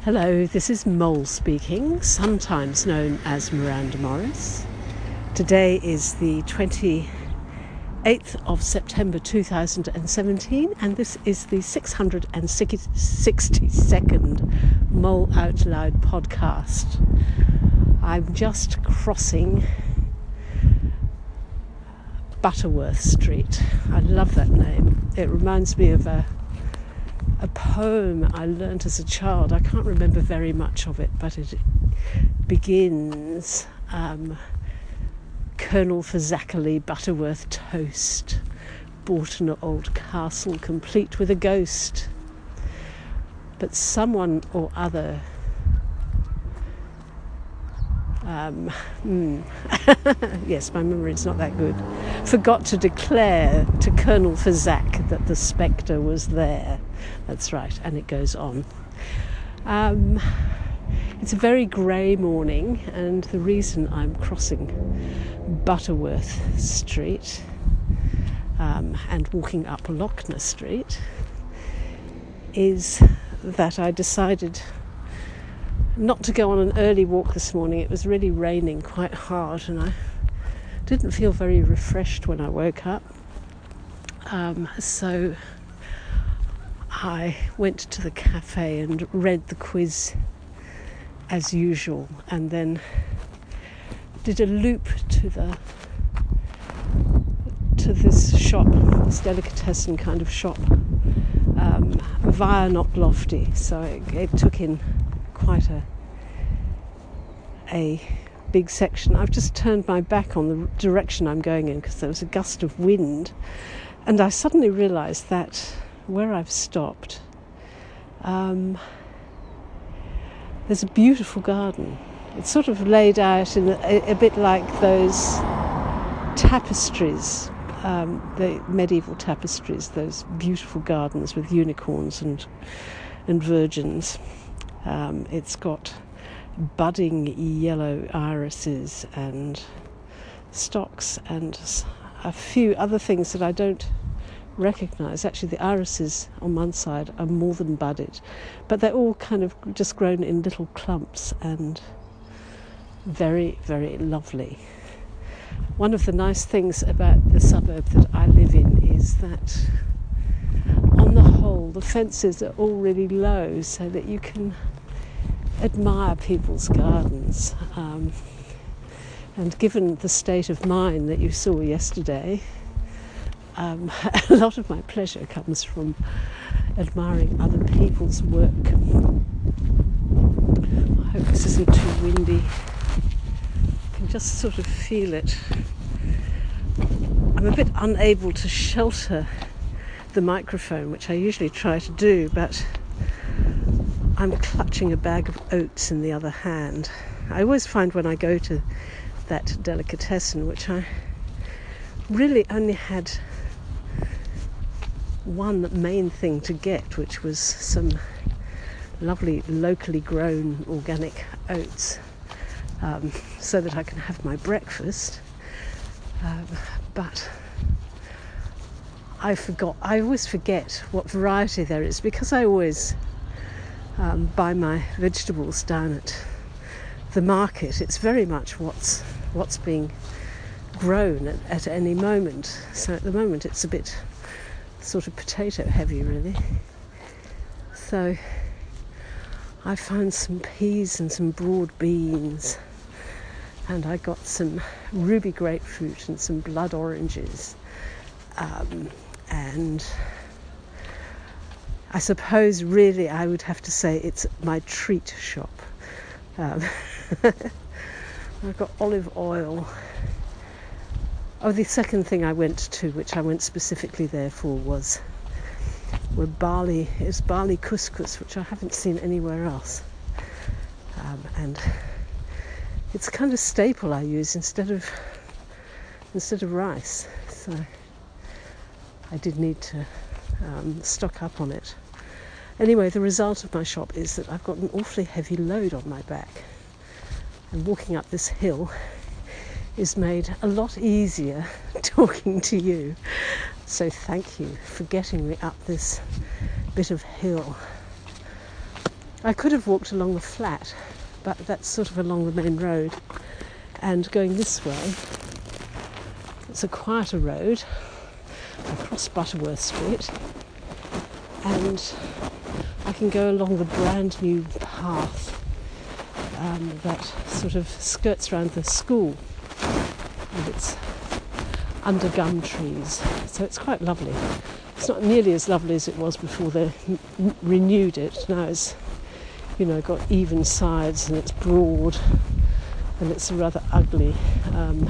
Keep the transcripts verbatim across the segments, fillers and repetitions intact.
Hello, this is Mole speaking, sometimes known as Miranda Morris. Today is the twenty-eighth of September two thousand seventeen, and this is the six hundred sixty-second Mole Out Loud podcast. I'm just crossing Butterworth Street. I love that name. It reminds me of a a poem I learnt as a child. I can't remember very much of it, but it begins, um, Colonel for Zachary Butterworth toast, bought an old castle complete with a ghost. But someone or other Um, mm. yes, my memory is not that good. Forgot to declare to Colonel Fazak that the spectre was there. That's right, and it goes on. Um, it's a very grey morning, and the reason I'm crossing Butterworth Street um, and walking up Lochner Street is that I decided not to go on an early walk this morning. It was really raining quite hard, and I didn't feel very refreshed when I woke up. Um, so I went to the cafe and read the quiz as usual, and then did a loop to the to this shop, this delicatessen kind of shop, um, via Knocklofty. So it, it took in quite a a big section. I've just turned my back on the direction I'm going in because there was a gust of wind, and I suddenly realised that where I've stopped, um, there's a beautiful garden. It's sort of laid out in a, a bit like those tapestries, um, the medieval tapestries, those beautiful gardens with unicorns and and virgins. Um, it's got budding yellow irises and stocks and a few other things that I don't recognise. Actually, the irises on one side are more than budded, but they're all kind of just grown in little clumps and very, very lovely. One of the nice things about the suburb that I live in is that on the whole the fences are all really low so that you can admire people's gardens, um, and given the state of mind that you saw yesterday, um, a lot of my pleasure comes from admiring other people's work. I hope this isn't too windy. I can just sort of feel it. I'm a bit unable to shelter the microphone, which I usually try to do, but I'm clutching a bag of oats in the other hand. I always find when I go to that delicatessen, which I really only had one main thing to get, which was some lovely locally grown organic oats, um, so that I can have my breakfast. Um, but I forgot. I always forget what variety there is because I always Um, buy my vegetables down at the market. It's very much what's what's being grown at, at any moment. So at the moment it's a bit sort of potato heavy, really. So I found some peas and some broad beans, and I got some ruby grapefruit and some blood oranges, um, and I suppose really I would have to say it's my treat shop. Um, I've got olive oil. Oh, the second thing I went to, which I went specifically there for, was were barley. It's barley couscous, which I haven't seen anywhere else. Um, and it's a kind of staple I use instead of instead of rice. So I did need to um, stock up on it. Anyway, the result of my shop is that I've got an awfully heavy load on my back, and walking up this hill is made a lot easier talking to you. So thank you for getting me up this bit of hill. I could have walked along the flat, but that's sort of along the main road. And going this way, it's a quieter road. I cross Butterworth Street, and I can go along the brand new path um, that sort of skirts around the school, and it's under gum trees, so it's quite lovely. It's not nearly as lovely as it was before they n- renewed it. Now it's, you know, got even sides and it's broad, and it's a rather ugly um,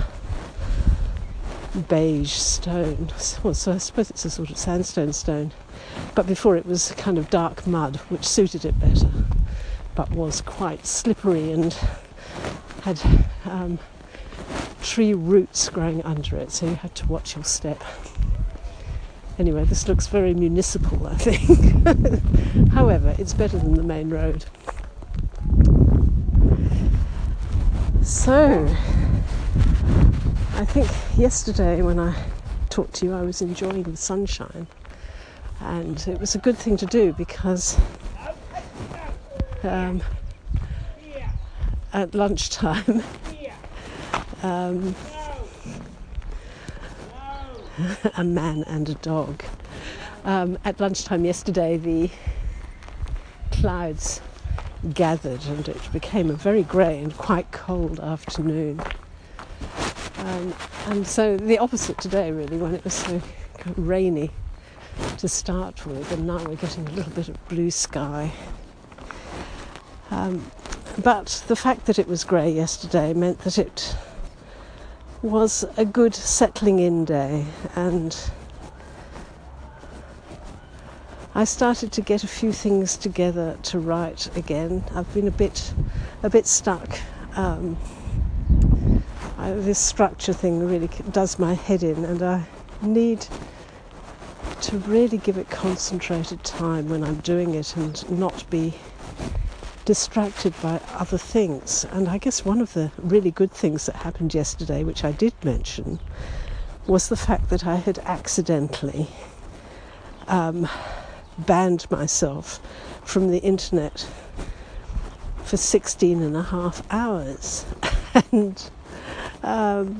beige stone. So, so I suppose it's a sort of sandstone stone. But before it was kind of dark mud, which suited it better, but was quite slippery and had um, tree roots growing under it, so you had to watch your step. Anyway, this looks very municipal, I think. However, it's better than the main road. So, I think yesterday when I talked to you, I was enjoying the sunshine, and it was a good thing to do because um, at lunchtime um, a man and a dog. Um, at lunchtime yesterday, the clouds gathered and it became a very grey and quite cold afternoon. Um, and so the opposite today, really, when it was so rainy to start with, and now we're getting a little bit of blue sky. Um, but the fact that it was grey yesterday meant that it was a good settling in day, and I started to get a few things together to write again. I've been a bit a bit stuck. Um, I, this structure thing really does my head in, and I need to really give it concentrated time when I'm doing it and not be distracted by other things. And I guess one of the really good things that happened yesterday, which I did mention, was the fact that I had accidentally um, banned myself from the internet for sixteen and a half hours. And um,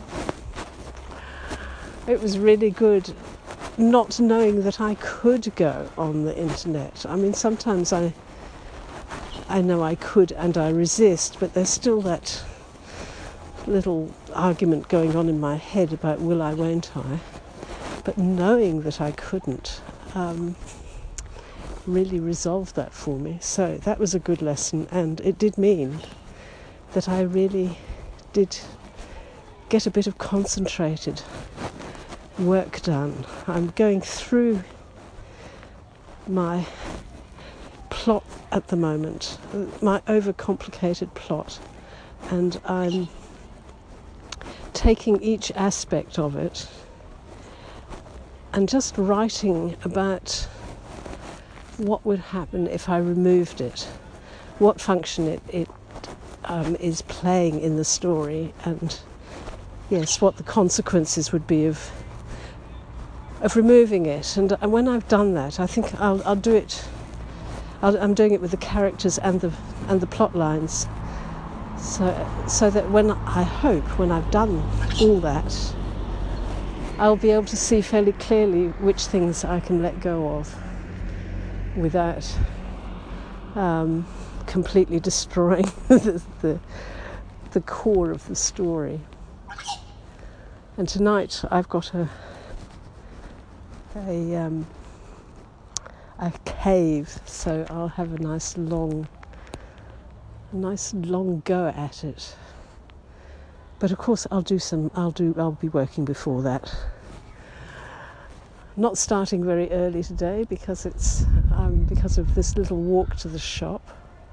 it was really good not knowing that I could go on the internet. I mean, sometimes I I know I could and I resist, but there's still that little argument going on in my head about will I, won't I. But knowing that I couldn't um, really resolved that for me. So that was a good lesson, and it did mean that I really did get a bit of concentrated work done. I'm going through my plot at the moment, my overcomplicated plot, and I'm taking each aspect of it and just writing about what would happen if I removed it, what function it, it um, is playing in the story, and yes, what the consequences would be of of removing it. And, and when I've done that, I think I'll, I'll do it. I'll, I'm doing it with the characters and the and the plot lines, so so that when I hope when I've done all that, I'll be able to see fairly clearly which things I can let go of without um, completely destroying the, the the core of the story. And tonight I've got a a um, a cave, so I'll have a nice long, a nice long go at it. But of course, I'll do some. I'll do. I'll be working before that. Not starting very early today because it's um, because of this little walk to the shop.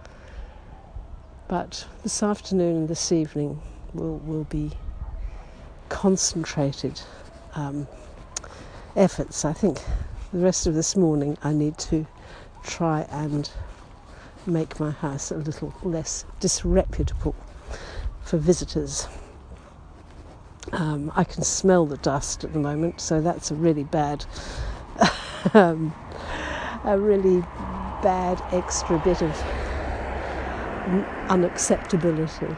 But this afternoon and this evening will will be concentrated um, efforts. I think the rest of this morning I need to try and make my house a little less disreputable for visitors. Um, I can smell the dust at the moment, so that's a really bad, um, a really bad extra bit of unacceptability.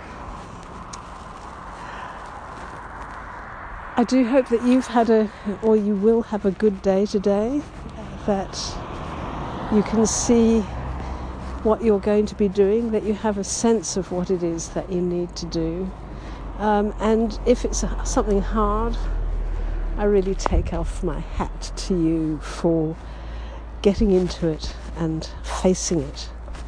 I do hope that you've had a, or you will have a good day today, that you can see what you're going to be doing, that you have a sense of what it is that you need to do. Um, and if it's something hard, I really take off my hat to you for getting into it and facing it.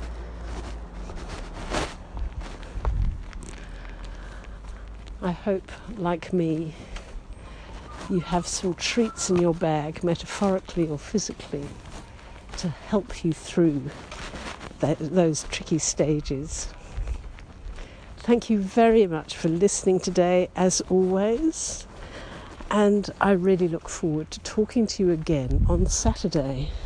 I hope, like me, you have some treats in your bag, metaphorically or physically, to help you through th- those tricky stages. Thank you very much for listening today, as always, and I really look forward to talking to you again on Saturday.